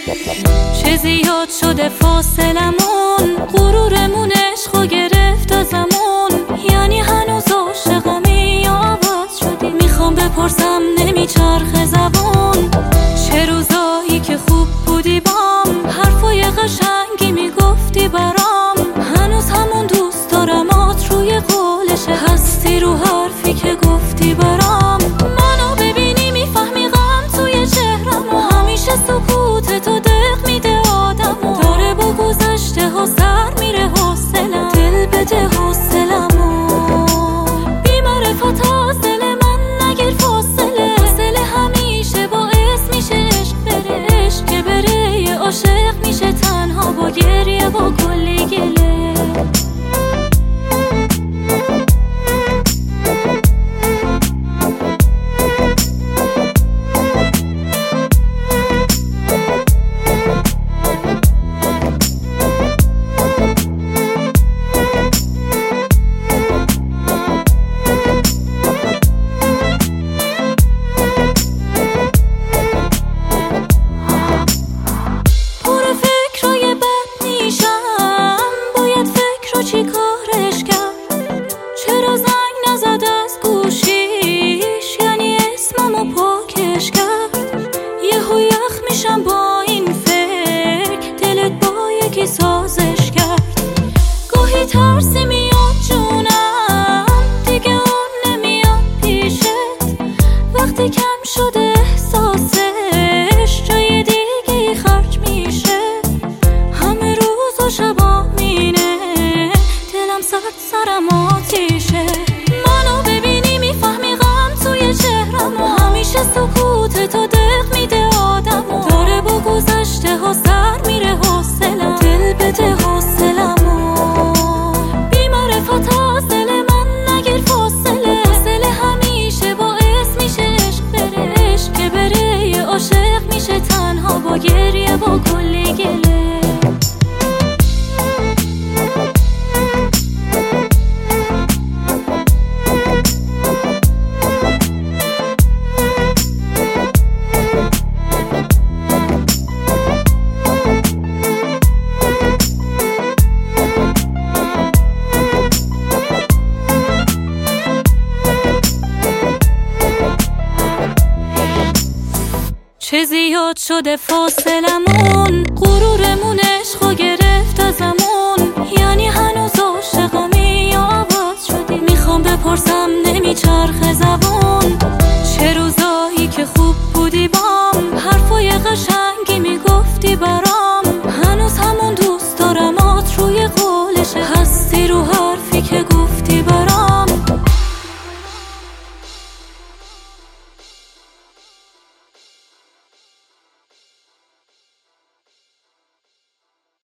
چه زیاد شده فاصلمون، غرورمون عشقو گرفت ازمون. یعنی هنوز عاشقمی یا عوض شدی؟ میخوام بپرسم نمیچرخه زبون. چه روزایی که خوب بودی بام، حرفای قشنگی میگفتی برام. هنوز همون دوست دارمات روی قولشه، هستی رو حرفی که گفتی برام. منو ببینی میفهمی غم توی چهرم، و همیشه سکوت تو دق میده آدمو. داره با گذشته ها سر میره حوصلم، دل بده حوصلمو. بی معرفت از دل من نگیر فاصله، فاصله همیشه باعث میشه عشق بره. عشق که بره یه عاشق میشه تنها، با گریه با کلی گله. چی کارش کرد؟ چرا زنگ نزد از گوشیش؟ یعنی اسممو پاکش کرد. یهو یخ میشم با این فکر، دلت با یکی سازش کرد. گاهی ترسی میاد جونم، دیگه اون نمیاد پیشت. وقتی کم شده احساسش، جای دیگه خرج میشه. همه روز و شبا مینه، سرم آتیشه. منو ببینی میفهمی غم توی چهرم، و همیشه سکوت تو دق میده آدمو. داره با گذشته ها سر میره حوصلم، دل بده حوصلمو. بی معرفت از دل من نگیر فاصله، فاصله همیشه باعث میشه عشق بره. عشق که بره یه عاشق میشه تنها، با گریه با کلی گله. چه زیاد شده فاصلمون، غرورمون عشقو گرفت ازمون. یعنی هنوز عاشقمی یا عوض شدی؟ میخوام بپرسم نمیچرخه زبون.